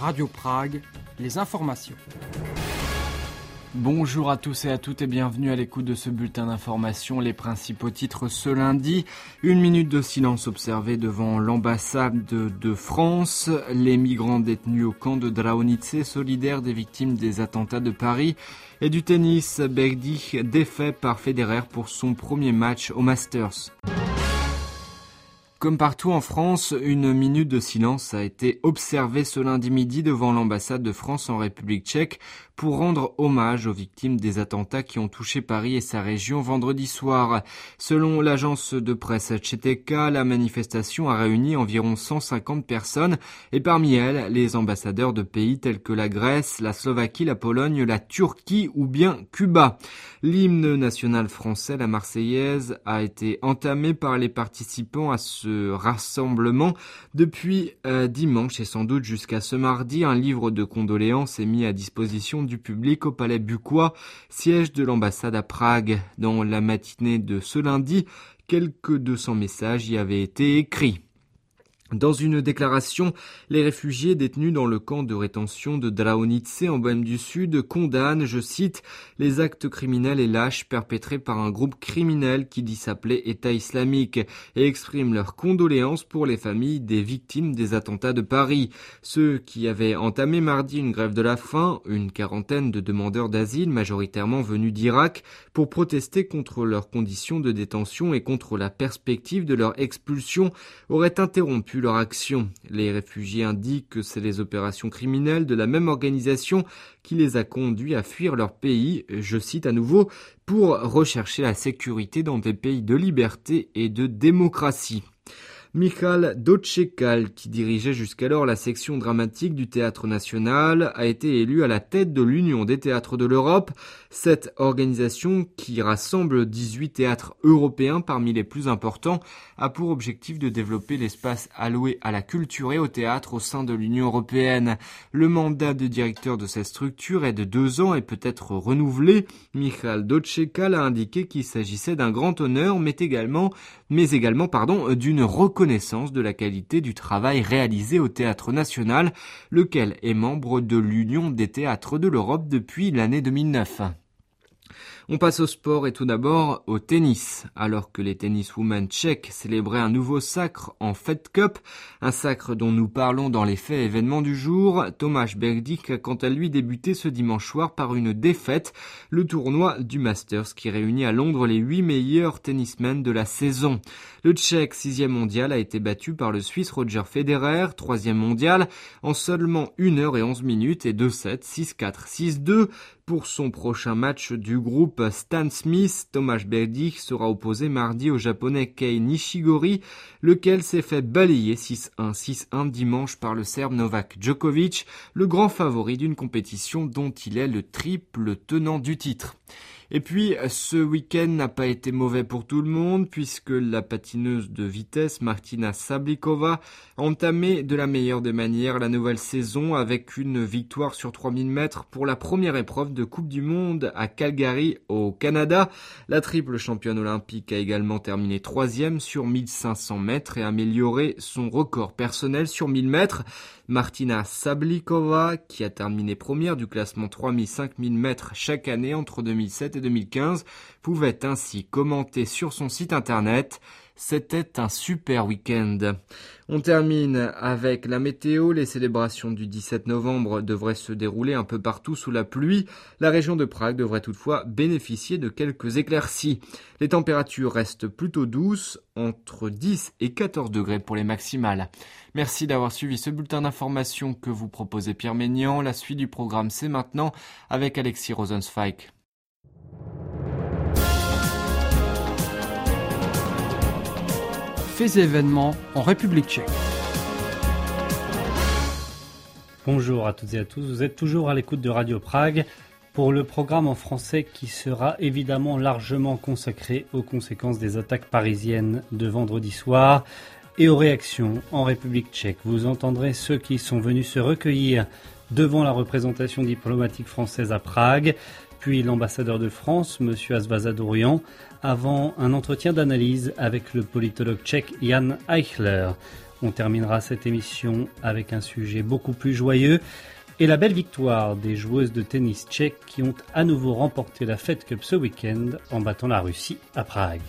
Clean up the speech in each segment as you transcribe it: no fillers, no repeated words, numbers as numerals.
Radio Prague, les informations. Bonjour à tous et à toutes et bienvenue à l'écoute de ce bulletin d'information. Les principaux titres ce lundi. 1 minute de silence observée devant l'ambassade de France. Les migrants détenus au camp de Draonice, solidaires des victimes des attentats de Paris. Et du tennis, Berdych défait par Federer pour son premier match au Masters. Comme partout en France, 1 minute de silence a été observée ce lundi midi devant l'ambassade de France en République tchèque pour rendre hommage aux victimes des attentats qui ont touché Paris et sa région vendredi soir. Selon l'agence de presse ČTK, la manifestation a réuni environ 150 personnes et parmi elles, les ambassadeurs de pays tels que la Grèce, la Slovaquie, la Pologne, la Turquie ou bien Cuba. L'hymne national français, la Marseillaise, a été entamé par les participants à ce rassemblement depuis dimanche et sans doute jusqu'à ce mardi. Un livre de condoléances est mis à disposition du public au Palais Bucquois, siège de l'ambassade à Prague. Dans la matinée de ce lundi, quelques 200 messages y avaient été écrits. Dans une déclaration, les réfugiés détenus dans le camp de rétention de Draonice en Bohême du Sud condamnent, je cite, les actes criminels et lâches perpétrés par un groupe criminel qui dit s'appeler État islamique et expriment leurs condoléances pour les familles des victimes des attentats de Paris. Ceux qui avaient entamé mardi une grève de la faim, une quarantaine de demandeurs d'asile majoritairement venus d'Irak, pour protester contre leurs conditions de détention et contre la perspective de leur expulsion, auraient interrompu leur action. Les réfugiés indiquent que c'est les opérations criminelles de la même organisation qui les a conduits à fuir leur pays, je cite à nouveau, pour rechercher la sécurité dans des pays de liberté et de démocratie. Michal Dočekal, qui dirigeait jusqu'alors la section dramatique du Théâtre National, a été élu à la tête de l'Union des théâtres de l'Europe. Cette organisation, qui rassemble 18 théâtres européens parmi les plus importants, a pour objectif de développer l'espace alloué à la culture et au théâtre au sein de l'Union européenne. Le mandat de directeur de cette structure est de 2 ans et peut être renouvelé. Michal Dočekal a indiqué qu'il s'agissait d'un grand honneur, mais également d'une reconnaissance de la qualité du travail réalisé au Théâtre National, lequel est membre de l'Union des théâtres de l'Europe depuis l'année 2009. On passe au sport et tout d'abord au tennis. Alors que les tenniswomen tchèques célébraient un nouveau sacre en Fed Cup, un sacre dont nous parlons dans les faits événements du jour, Tomáš Berdych a quant à lui débuté ce dimanche soir par une défaite, le tournoi du Masters qui réunit à Londres les 8 meilleurs tennismen de la saison. Le Tchèque 6e mondial a été battu par le Suisse Roger Federer, 3e mondial, en seulement 1h11 minutes et 2-7, 6-4, 6-2. Pour son prochain match du groupe Stan Smith, Tomáš Berdych sera opposé mardi au japonais Kei Nishigori, lequel s'est fait balayer 6-1, 6-1 dimanche par le Serbe Novak Djokovic, le grand favori d'une compétition dont il est le triple tenant du titre. Et puis, ce week-end n'a pas été mauvais pour tout le monde puisque la patineuse de vitesse Martina Sablikova a entamé de la meilleure des manières la nouvelle saison avec une victoire sur 3000 mètres pour la première épreuve de Coupe du Monde à Calgary au Canada. La triple championne olympique a également terminé 3e sur 1500 mètres et amélioré son record personnel sur 1000 mètres. Martina Sablikova, qui a terminé première du classement 3000-5000 mètres chaque année entre 2007 et 2015, pouvait ainsi commenter sur son site internet « C'était un super week-end ». On termine avec la météo. Les célébrations du 17 novembre devraient se dérouler un peu partout sous la pluie. La région de Prague devrait toutefois bénéficier de quelques éclaircies. Les températures restent plutôt douces, entre 10 et 14 degrés pour les maximales. Merci d'avoir suivi ce bulletin d'information que vous proposait Pierre Ménian. La suite du programme, c'est maintenant avec Alexis Rosenzweig. Faits et événements en République tchèque. Bonjour à toutes et à tous, vous êtes toujours à l'écoute de Radio Prague pour le programme en français qui sera évidemment largement consacré aux conséquences des attaques parisiennes de vendredi soir et aux réactions en République tchèque. Vous entendrez ceux qui sont venus se recueillir devant la représentation diplomatique française à Prague, puis l'ambassadeur de France, M. Asvazadourian, avant un entretien d'analyse avec le politologue tchèque Jan Eichler. On terminera cette émission avec un sujet beaucoup plus joyeux et la belle victoire des joueuses de tennis tchèques qui ont à nouveau remporté la Fed Cup ce week-end en battant la Russie à Prague.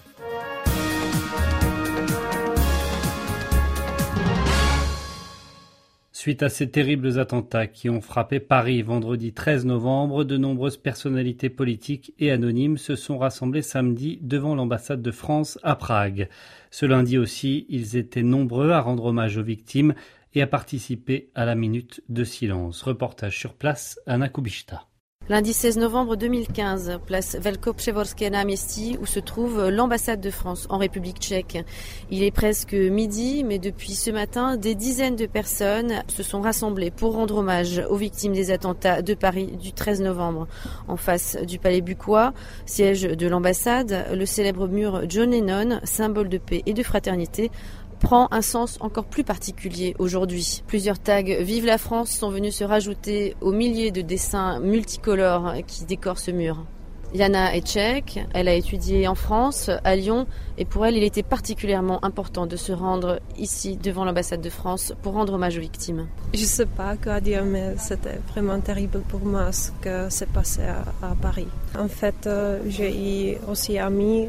Suite à ces terribles attentats qui ont frappé Paris vendredi 13 novembre, de nombreuses personnalités politiques et anonymes se sont rassemblées samedi devant l'ambassade de France à Prague. Ce lundi aussi, ils étaient nombreux à rendre hommage aux victimes et à participer à la minute de silence. Reportage sur place, Anna Kubishta. Lundi 16 novembre 2015, place Velko-Przeworské náměstí, où se trouve l'ambassade de France en République tchèque. Il est presque midi, mais depuis ce matin, des dizaines de personnes se sont rassemblées pour rendre hommage aux victimes des attentats de Paris du 13 novembre. En face du palais Bucquois, siège de l'ambassade, le célèbre mur John Lennon, symbole de paix et de fraternité, prend un sens encore plus particulier aujourd'hui. Plusieurs tags « Vive la France » sont venus se rajouter aux milliers de dessins multicolores qui décorent ce mur. Jana est tchèque, elle a étudié en France, à Lyon, et pour elle, il était particulièrement important de se rendre ici, devant l'ambassade de France, pour rendre hommage aux victimes. Je ne sais pas quoi dire, mais c'était vraiment terrible pour moi ce que s'est passé à Paris. En fait, j'ai eu aussi amis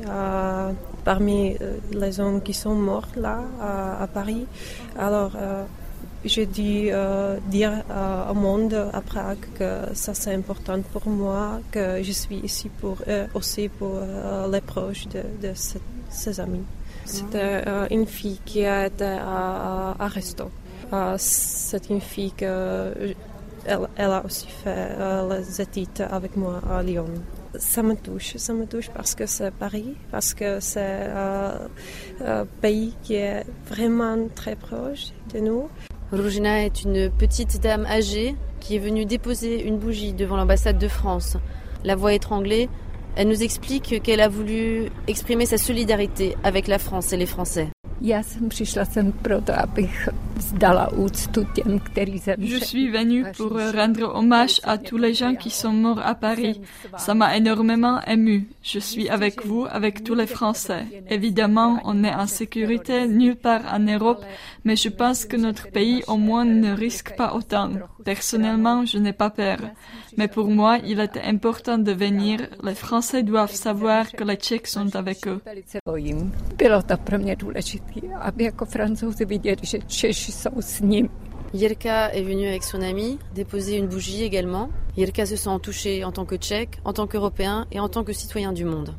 parmi les hommes qui sont morts là, à Paris. Alors, j'ai dû dire au monde à Prague que ça c'est important pour moi, que je suis ici pour eux, aussi pour les proches de ses amis. C'était une fille qui a été arrêtée. C'est une fille qu'elle a aussi fait les études avec moi à Lyon. Ça me touche parce que c'est Paris, parce que c'est un pays qui est vraiment très proche de nous. Ruzina est une petite dame âgée qui est venue déposer une bougie devant l'ambassade de France. La voix étranglée, elle nous explique qu'elle a voulu exprimer sa solidarité avec la France et les Français. Je suis venue pour rendre hommage à tous les gens qui sont morts à Paris. Ça m'a énormément émue. Je suis avec vous, avec tous les Français. Évidemment, on est en sécurité nulle part en Europe, mais je pense que notre pays au moins ne risque pas autant. Personnellement, je n'ai pas peur. Mais pour moi, il était important de venir. Les Français doivent savoir que les Tchèques sont avec eux. Jirka est venue avec son ami déposer une bougie également. Jirka se sent touchée en tant que Tchèque, en tant qu'Européen et en tant que citoyen du monde.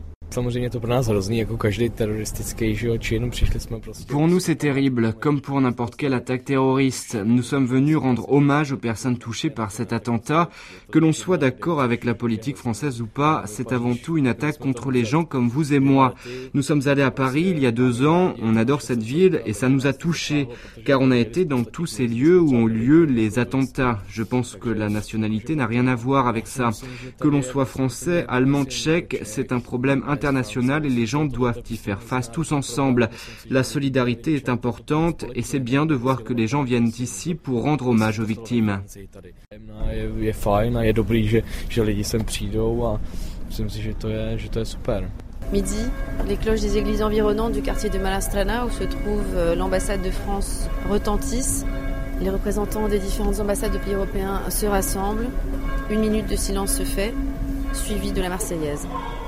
Pour nous, c'est terrible, comme pour n'importe quelle attaque terroriste. Nous sommes venus rendre hommage aux personnes touchées par cet attentat. Que l'on soit d'accord avec la politique française ou pas, c'est avant tout une attaque contre les gens comme vous et moi. Nous sommes allés à Paris il y a 2 ans, on adore cette ville et ça nous a touchés, car on a été dans tous ces lieux où ont lieu les attentats. Je pense que la nationalité n'a rien à voir avec ça. Que l'on soit français, allemand, tchèque, c'est un problème international et les gens doivent y faire face tous ensemble. La solidarité est importante et c'est bien de voir que les gens viennent ici pour rendre hommage aux victimes. Midi, les cloches des églises environnantes du quartier de Malá Strana, où se trouve l'ambassade de France, retentissent. Les représentants des différentes ambassades de pays européens se rassemblent. Une minute de silence se fait, suivie de la Marseillaise.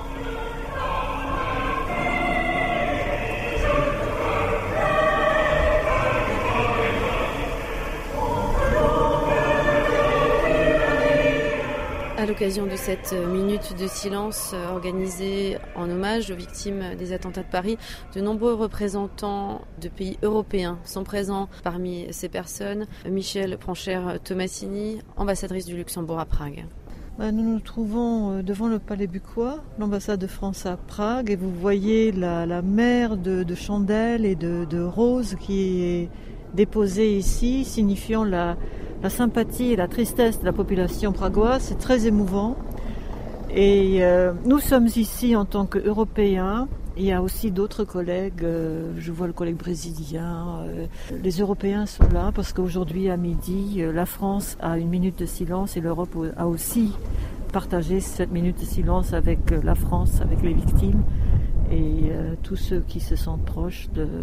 À l'occasion de cette minute de silence organisée en hommage aux victimes des attentats de Paris, de nombreux représentants de pays européens sont présents. Parmi ces personnes, Michel Pranchère-Tomassini, ambassadrice du Luxembourg à Prague. Nous nous trouvons devant le palais Bucquois, l'ambassade de France à Prague, et vous voyez la mer de chandelles et de roses qui est déposée ici, signifiant la sympathie et la tristesse de la population pragoise. C'est très émouvant. Et nous sommes ici en tant qu'Européens. Il y a aussi d'autres collègues, je vois le collègue brésilien. Les Européens sont là parce qu'aujourd'hui à midi, la France a une minute de silence et l'Europe a aussi partagé cette minute de silence avec la France, avec les victimes et tous ceux qui se sentent proches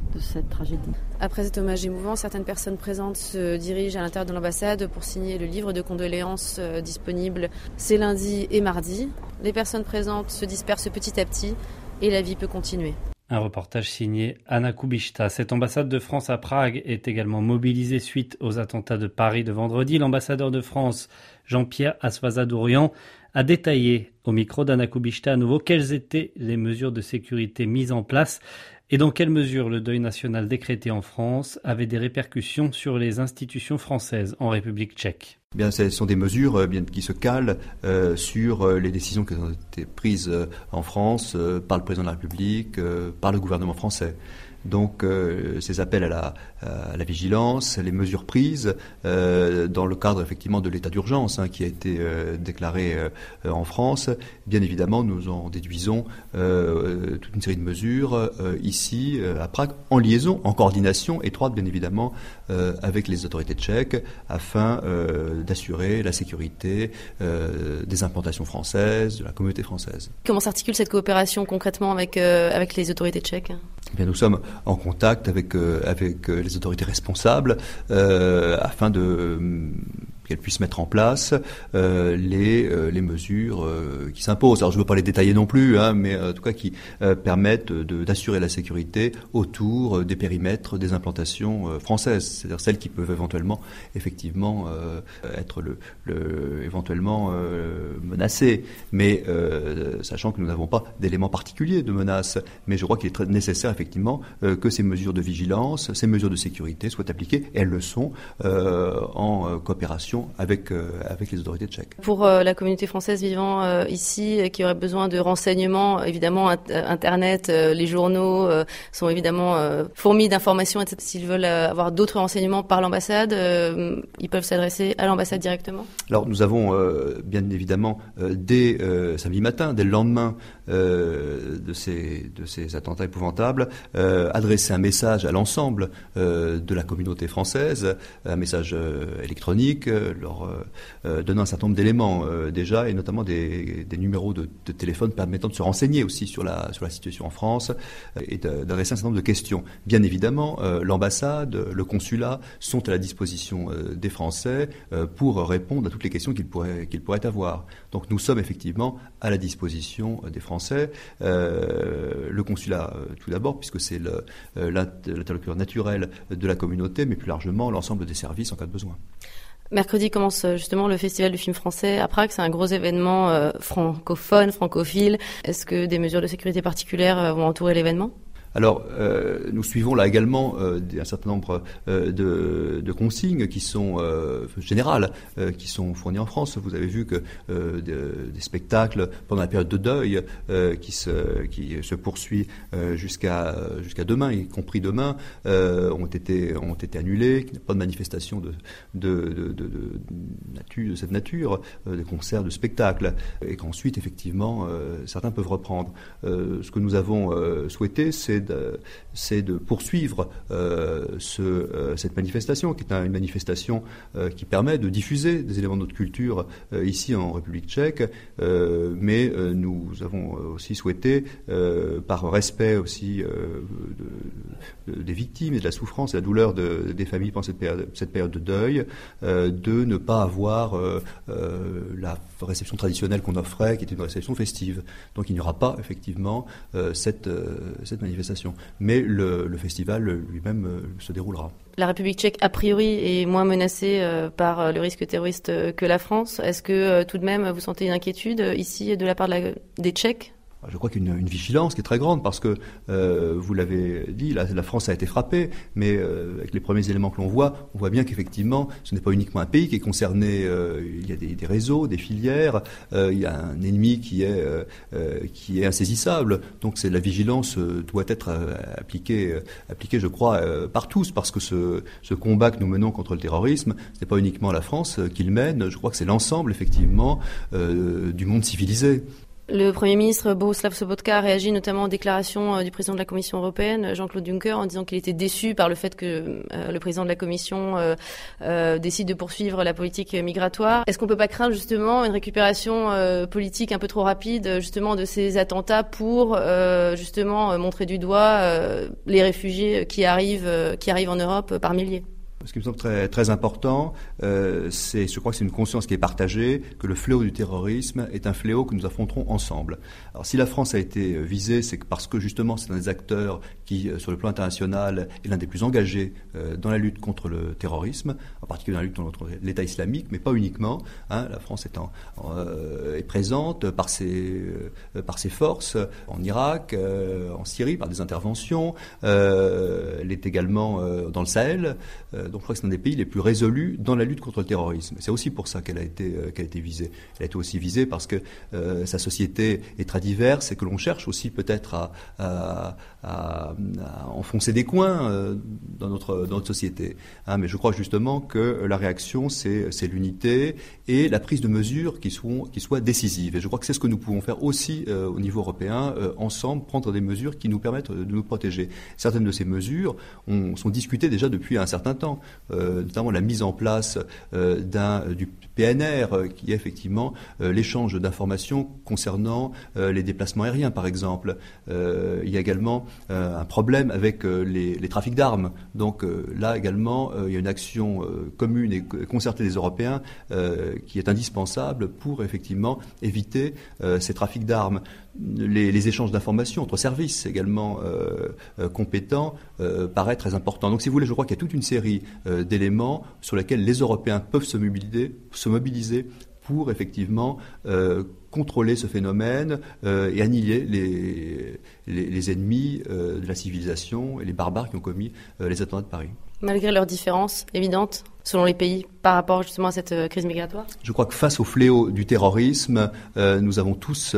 de cette tragédie. Après cet hommage émouvant, certaines personnes présentes se dirigent à l'intérieur de l'ambassade pour signer le livre de condoléances disponible ces lundis et mardis. Les personnes présentes se dispersent petit à petit et la vie peut continuer. Un reportage signé Anna Kubishta. Cette ambassade de France à Prague est également mobilisée suite aux attentats de Paris de vendredi. L'ambassadeur de France, Jean-Pierre Asfazadourian, a détaillé au micro d'Anna Kubishta à nouveau quelles étaient les mesures de sécurité mises en place et dans quelle mesure le deuil national décrété en France avait des répercussions sur les institutions françaises en République tchèque. Bien, ce sont des mesures qui se calent sur les décisions qui ont été prises en France par le président de la République, par le gouvernement français. Donc ces appels à la vigilance, les mesures prises dans le cadre effectivement de l'état d'urgence qui a été déclaré en France, bien évidemment nous en déduisons toute une série de mesures ici à Prague, en liaison, en coordination étroite bien évidemment avec les autorités tchèques afin d'assurer la sécurité des implantations françaises, de la communauté française. Comment s'articule cette coopération concrètement avec les autorités tchèques ? Bien, nous sommes en contact avec les autorités responsables afin qu'elles puissent mettre en place les mesures qui s'imposent. Alors je ne veux pas les détailler non plus, mais en tout cas qui permettent d'assurer la sécurité autour des périmètres des implantations françaises, c'est-à-dire celles qui peuvent éventuellement effectivement être éventuellement menacées, mais sachant que nous n'avons pas d'éléments particuliers de menace. Mais je crois qu'il est très nécessaire effectivement que ces mesures de vigilance, ces mesures de sécurité soient appliquées, et elles le sont en coopération avec les autorités tchèques. Pour la communauté française vivant ici, qui aurait besoin de renseignements, évidemment Internet, les journaux sont évidemment fourmis d'informations, etc. S'ils veulent avoir d'autres renseignements par l'ambassade, ils peuvent s'adresser à l'ambassade directement ? Alors nous avons bien évidemment dès samedi matin, dès le lendemain de ces attentats épouvantables, adressé un message à l'ensemble de la communauté française, un message électronique, leur donnant un certain nombre d'éléments déjà, et notamment des numéros de téléphone permettant de se renseigner aussi sur la situation en France, et d'adresser un certain nombre de questions. Bien évidemment, l'ambassade, le consulat sont à la disposition des Français pour répondre à toutes les questions qu'ils pourraient avoir. Donc nous sommes effectivement à la disposition des Français. Le consulat tout d'abord, puisque c'est l'interlocuteur naturel de la communauté, mais plus largement l'ensemble des services en cas de besoin. Mercredi commence justement le Festival du film français à Prague. C'est un gros événement francophone, francophile. Est-ce que des mesures de sécurité particulières vont entourer l'événement ? Alors, nous suivons là également un certain nombre de consignes qui sont générales, qui sont fournies en France. Vous avez vu que des spectacles pendant la période de deuil qui se poursuit jusqu'à demain, y compris demain, ont été annulés. Qu'il n'y a pas de manifestation de cette nature, de concerts, de spectacles, et qu'ensuite effectivement certains peuvent reprendre. Ce que nous avons souhaité, c'est de poursuivre cette manifestation, qui est une manifestation qui permet de diffuser des éléments de notre culture ici en République tchèque, mais nous avons aussi souhaité, par respect aussi des victimes et de la souffrance et de la douleur des familles pendant cette période de deuil, de ne pas avoir la réception traditionnelle qu'on offrait, qui était une réception festive. Donc il n'y aura pas effectivement cette manifestation. Mais le festival lui-même se déroulera. La République tchèque, a priori, est moins menacée par le risque terroriste que la France. Est-ce que tout de même vous sentez une inquiétude ici de la part des Tchèques ? Je crois qu'il y a une vigilance qui est très grande parce que, vous l'avez dit, la France a été frappée, mais avec les premiers éléments que l'on voit, on voit bien qu'effectivement, ce n'est pas uniquement un pays qui est concerné. Il y a des réseaux, des filières, il y a un ennemi qui est insaisissable. Donc la vigilance doit être appliquée, je crois, par tous, parce que ce combat que nous menons contre le terrorisme, ce n'est pas uniquement la France qui le mène. Je crois que c'est l'ensemble, effectivement, du monde civilisé. Le Premier ministre Bohuslav Sobotka a réagi notamment aux déclarations du président de la Commission européenne, Jean-Claude Juncker, en disant qu'il était déçu par le fait que le président de la Commission décide de poursuivre la politique migratoire. Est-ce qu'on peut pas craindre justement une récupération politique un peu trop rapide justement de ces attentats pour justement montrer du doigt les réfugiés qui arrivent en Europe par milliers? Ce qui me semble très, très important, je crois que c'est une conscience qui est partagée, que le fléau du terrorisme est un fléau que nous affronterons ensemble. Alors si la France a été visée, c'est parce que justement c'est un des acteurs qui, sur le plan international, est l'un des plus engagés dans la lutte contre le terrorisme, en particulier dans la lutte contre l'État islamique, mais pas uniquement. La France est présente par ses forces en Irak, en Syrie, par des interventions. Elle est également dans le Sahel. Donc je crois que c'est un des pays les plus résolus dans la lutte contre le terrorisme. C'est aussi pour ça qu'elle a été visée. Elle a été aussi visée parce que sa société est très diverse et que l'on cherche aussi peut-être à enfoncer des coins dans notre société. Mais je crois justement que la réaction, c'est l'unité et la prise de mesures qui soient décisives. Et je crois que c'est ce que nous pouvons faire aussi au niveau européen, ensemble, prendre des mesures qui nous permettent de nous protéger. Certaines de ces mesures sont discutées déjà depuis un certain temps. Notamment la mise en place du PNR, qui est effectivement l'échange d'informations concernant les déplacements aériens, par exemple. Il y a également un problème avec les trafics d'armes. Donc là également, il y a une action commune et concertée des Européens qui est indispensable pour effectivement éviter ces trafics d'armes. Les échanges d'informations entre services également compétents paraît très important. Donc si vous voulez, je crois qu'il y a toute une série d'éléments sur lesquels les Européens peuvent se mobiliser pour effectivement contrôler ce phénomène et annihiler les ennemis de la civilisation et les barbares qui ont commis les attentats de Paris. Malgré leurs différences évidentes selon les pays par rapport justement à cette crise migratoire? Je crois que face au fléau du terrorisme, nous avons tous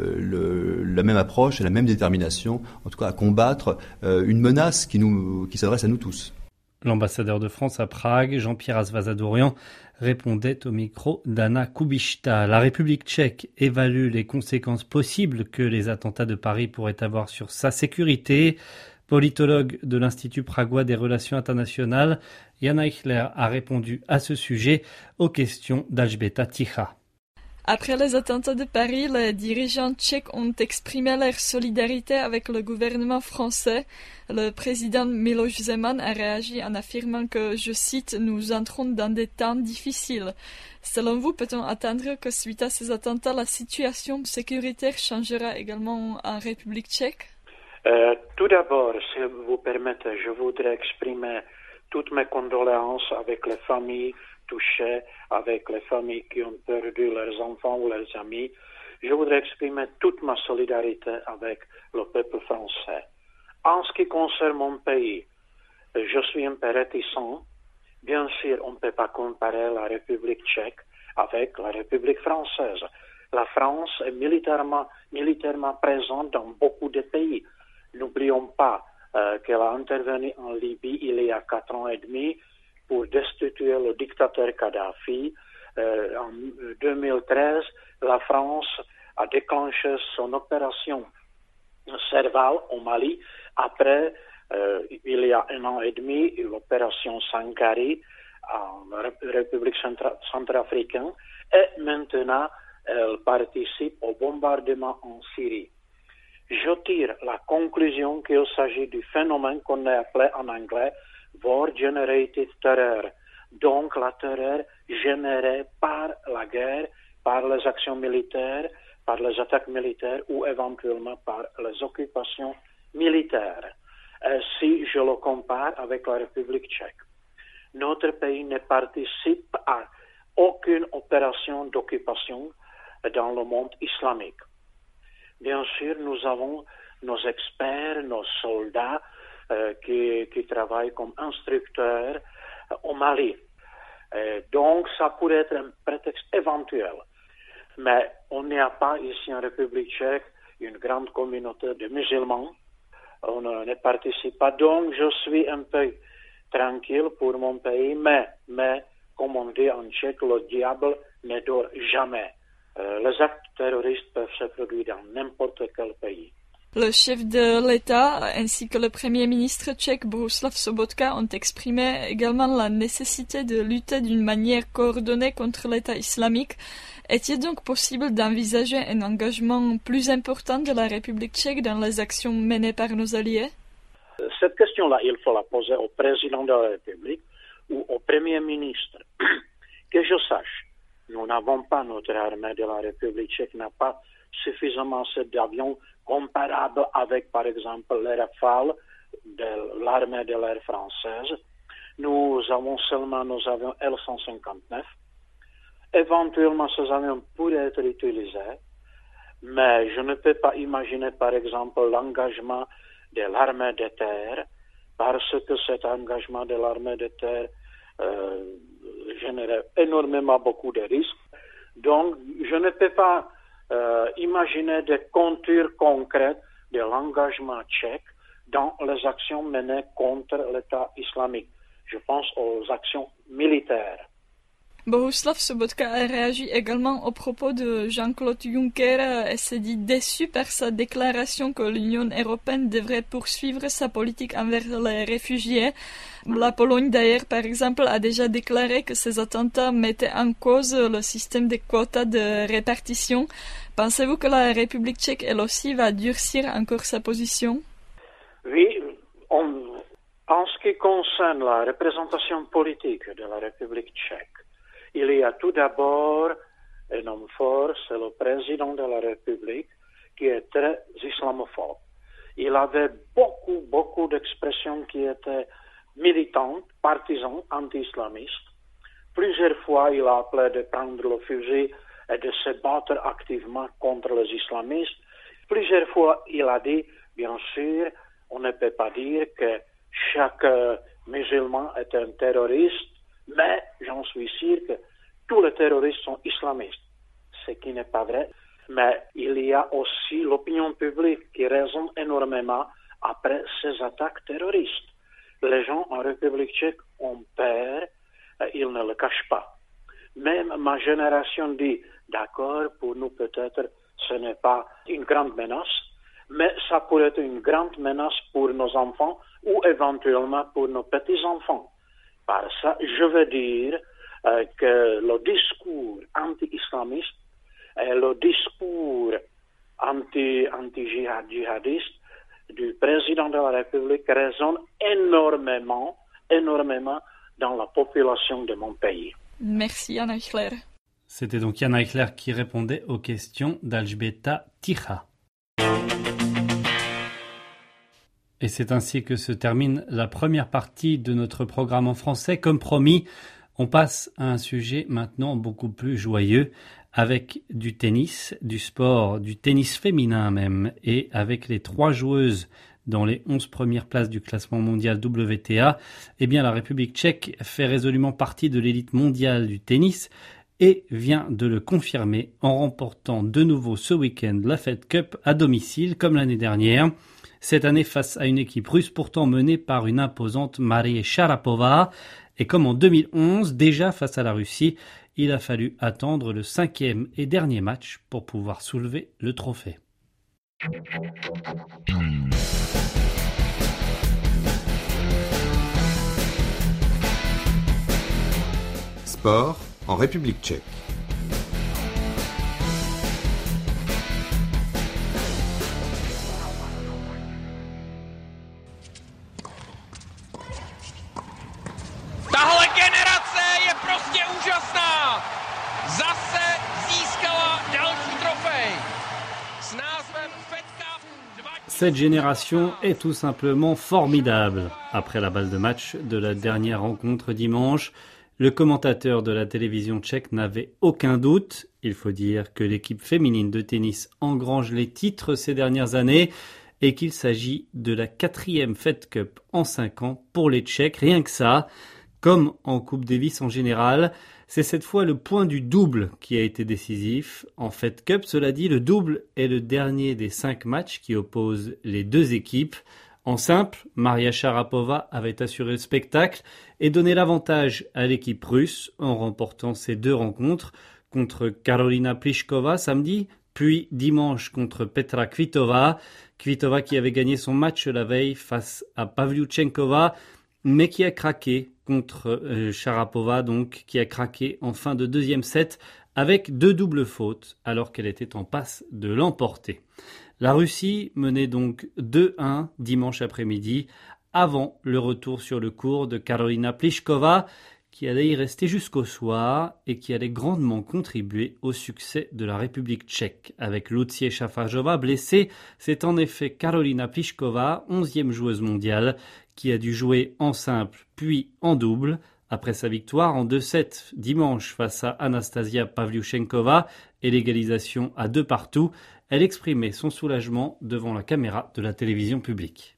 la même approche et la même détermination, en tout cas à combattre une menace qui s'adresse à nous tous. L'ambassadeur de France à Prague, Jean-Pierre Asvazadourian, répondait au micro d'Anna Kubišta. La République tchèque évalue les conséquences possibles que les attentats de Paris pourraient avoir sur sa sécurité. Politologue de l'Institut pragois des relations internationales, Jan Eichler a répondu à ce sujet aux questions d'Alžběta Tichá. Après les attentats de Paris, les dirigeants tchèques ont exprimé leur solidarité avec le gouvernement français. Le président Miloš Zeman a réagi en affirmant que, je cite, « Nous entrons dans des temps difficiles ». Selon vous, peut-on attendre que suite à ces attentats, la situation sécuritaire changera également en République tchèque? Tout d'abord, si vous permettez, je voudrais exprimer toutes mes condoléances avec les familles touchées, avec les familles qui ont perdu leurs enfants ou leurs amis. Je voudrais exprimer toute ma solidarité avec le peuple français. En ce qui concerne mon pays, je suis un peu réticent. Bien sûr, on ne peut pas comparer la République tchèque avec la République française. La France est militairement présente dans beaucoup de pays. N'oublions pas qu'elle a intervenu en Libye il y a 4 ans et demi pour destituer le dictateur Kadhafi. En 2013, la France a déclenché son opération Serval au Mali. Après, il y a 1 an et demi, l'opération Sankari en République centrafricaine. Et maintenant, elle participe au bombardement en Syrie. Je tire la conclusion qu'il s'agit du phénomène qu'on a appelé en anglais War-Generated Terror, donc la terreur générée par la guerre, par les actions militaires, par les attaques militaires ou éventuellement par les occupations militaires. Si je le compare avec la République tchèque, notre pays ne participe à aucune opération d'occupation dans le monde islamique. Bien sûr, nous avons nos experts, nos soldats qui travaillent comme instructeurs au Mali. Donc, ça pourrait être un prétexte éventuel. Mais on n'y a pas ici en République tchèque une grande communauté de musulmans. On ne participe pas. Donc, je suis un peu tranquille pour mon pays. Mais comme on dit en tchèque, le diable ne dort jamais. Les actes terroristes peuvent se produire dans n'importe quel pays. Le chef de l'État ainsi que le Premier ministre tchèque Bohuslav Sobotka ont exprimé également la nécessité de lutter d'une manière coordonnée contre l'État islamique. Est-il donc possible d'envisager un engagement plus important de la République tchèque dans les actions menées par nos alliés? Cette question-là, il faut la poser au président de la République ou au Premier ministre. Que je sache, nous n'avons pas, notre armée de la République tchèque n'a pas suffisamment d'avions comparables avec, par exemple, les Rafales de l'armée de l'air française. Nous avons seulement nos avions L-159. Éventuellement, ces avions pourraient être utilisés, mais je ne peux pas imaginer, par exemple, l'engagement de l'armée de terre, parce que cet engagement de l'armée de terre génère énormément beaucoup de risques. Donc, je ne peux pas imaginer des contours concrètes de l'engagement tchèque dans les actions menées contre l'État islamique. Je pense aux actions militaires. Bohuslav Sobotka a réagi également au propos de Jean-Claude Juncker et s'est dit déçu par sa déclaration que l'Union européenne devrait poursuivre sa politique envers les réfugiés. La Pologne d'ailleurs, par exemple, a déjà déclaré que ces attentats mettaient en cause le système des quotas de répartition. Pensez-vous que la République tchèque, elle aussi, va durcir encore sa position? Oui, en ce qui concerne la représentation politique de la République tchèque, il y a tout d'abord un homme fort, c'est le président de la République, qui est très islamophobe. Il avait beaucoup d'expressions qui étaient militantes, partisanes, anti-islamistes. Plusieurs fois, il a appelé de prendre le fusil et de se battre activement contre les islamistes. Plusieurs fois, il a dit, bien sûr, on ne peut pas dire que chaque musulman est un terroriste, mais j'en suis sûr que tous les terroristes sont islamistes, ce qui n'est pas vrai. Mais il y a aussi l'opinion publique qui résonne énormément après ces attaques terroristes. Les gens en République tchèque ont peur, ils ne le cachent pas. Même ma génération dit, d'accord, pour nous peut-être ce n'est pas une grande menace, mais ça pourrait être une grande menace pour nos enfants ou éventuellement pour nos petits-enfants. Par ça, je veux dire que le discours anti-islamiste et le discours anti-djihadiste du président de la République résonnent énormément dans la population de mon pays. Merci, Jan Eichler. C'était donc Jan Eichler qui répondait aux questions d'Alžběta Ticha. Et c'est ainsi que se termine la première partie de notre programme en français. Comme promis, on passe à un sujet maintenant beaucoup plus joyeux, avec du tennis, du sport, du tennis féminin même, et avec les 3 joueuses dans les 11 premières places du classement mondial WTA, eh bien la République tchèque fait résolument partie de l'élite mondiale du tennis et vient de le confirmer en remportant de nouveau ce week-end la Fed Cup à domicile comme l'année dernière. Cette année face à une équipe russe pourtant menée par une imposante Maria Sharapova. Et comme en 2011, déjà face à la Russie, il a fallu attendre le 5e et dernier match pour pouvoir soulever le trophée. Sport en République tchèque. Tahle generace je prostě úžasná. Zase získala další trofej s názvem Fed Cup 2000. Cette génération est tout simplement formidable. Après la balle de match de la dernière rencontre dimanche, le commentateur de la télévision tchèque n'avait aucun doute. Il faut dire que l'équipe féminine de tennis engrange les titres ces dernières années et qu'il s'agit de la 4e Fed Cup en 5 ans pour les Tchèques. Rien que ça. Comme en Coupe Davis en général, c'est cette fois le point du double qui a été décisif. En Fed Cup, cela dit, le double est le dernier des 5 matchs qui opposent les 2 équipes. En simple, Maria Sharapova avait assuré le spectacle et donné l'avantage à l'équipe russe en remportant ces 2 rencontres. contre Karolina Pliskova samedi, puis dimanche contre Petra Kvitova. Kvitova qui avait gagné son match la veille face à Pavlyuchenkova, mais qui a craqué contre Sharapova, donc qui a craqué en fin de deuxième set avec 2 doubles fautes alors qu'elle était en passe de l'emporter. La Russie menait donc 2-1 dimanche après-midi avant le retour sur le court de Karolina Pliskova qui allait y rester jusqu'au soir et qui allait grandement contribuer au succès de la République tchèque. Avec Lucie Šafářová blessée, c'est en effet Karolina Pliskova, 11e joueuse mondiale, qui a dû jouer en simple puis en double. Après sa victoire en 2-7 dimanche face à Anastasia Pavlyuchenkova et l'égalisation à 2-2, elle exprimait son soulagement devant la caméra de la télévision publique.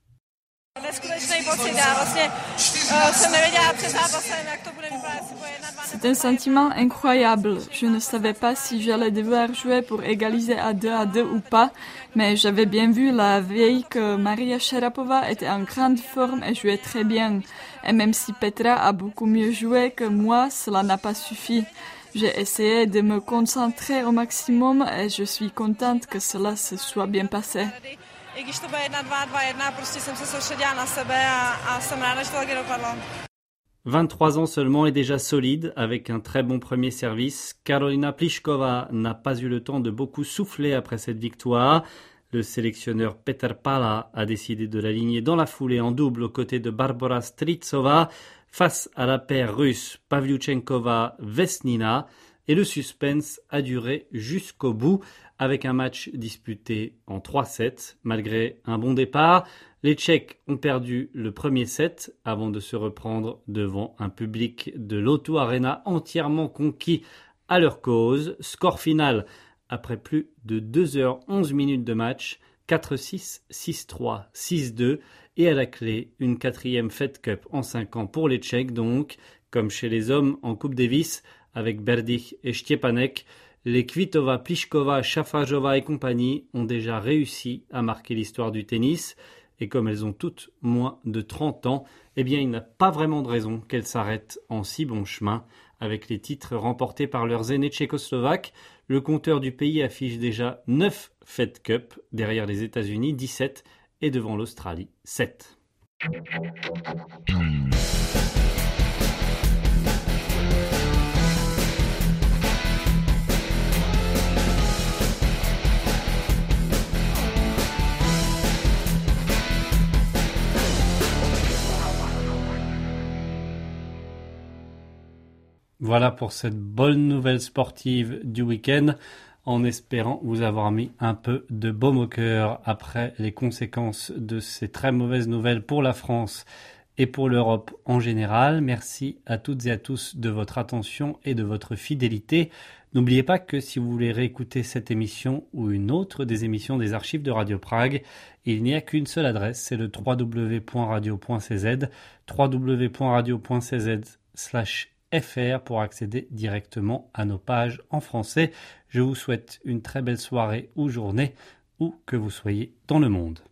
C'est un sentiment incroyable. Je ne savais pas si j'allais devoir jouer pour égaliser à 2-2 ou pas, mais j'avais bien vu la veille que Maria Sharapova était en grande forme et jouait très bien. Et même si Petra a beaucoup mieux joué que moi, cela n'a pas suffi. J'ai essayé de me concentrer au maximum et je suis contente que cela se soit bien passé. 23 ans seulement et déjà solide avec un très bon premier service. Karolina Pliskova n'a pas eu le temps de beaucoup souffler après cette victoire. Le sélectionneur Petr Pála a décidé de l'aligner dans la foulée en double aux côtés de Barbora Strycová face à la paire russe Pavlyuchenkova-Vesnina. Et le suspense a duré jusqu'au bout avec un match disputé en 3-7. Malgré un bon départ, les Tchèques ont perdu le premier set avant de se reprendre devant un public de l'O2 Arena entièrement conquis à leur cause. Score final après plus de 2h11 de match, 4-6, 6-3, 6-2 et à la clé une 4e Fed Cup en 5 ans pour les Tchèques donc, comme chez les hommes en Coupe Davis avec Berdych et Szczepanek. Les Kvitova, Pliskova, Šafářová et compagnie ont déjà réussi à marquer l'histoire du tennis. Et comme elles ont toutes moins de 30 ans, eh bien il n'y a pas vraiment de raison qu'elles s'arrêtent en si bon chemin. Avec les titres remportés par leurs aînés tchécoslovaques, le compteur du pays affiche déjà 9 Fed Cup, derrière les États-Unis 17 et devant l'Australie 7. Voilà pour cette bonne nouvelle sportive du week-end, en espérant vous avoir mis un peu de baume au cœur après les conséquences de ces très mauvaises nouvelles pour la France et pour l'Europe en général. Merci à toutes et à tous de votre attention et de votre fidélité. N'oubliez pas que si vous voulez réécouter cette émission ou une autre des émissions des archives de Radio Prague, il n'y a qu'une seule adresse, c'est le www.radio.cz, www.radio.cz/FR pour accéder directement à nos pages en français. Je vous souhaite une très belle soirée ou journée, où que vous soyez dans le monde.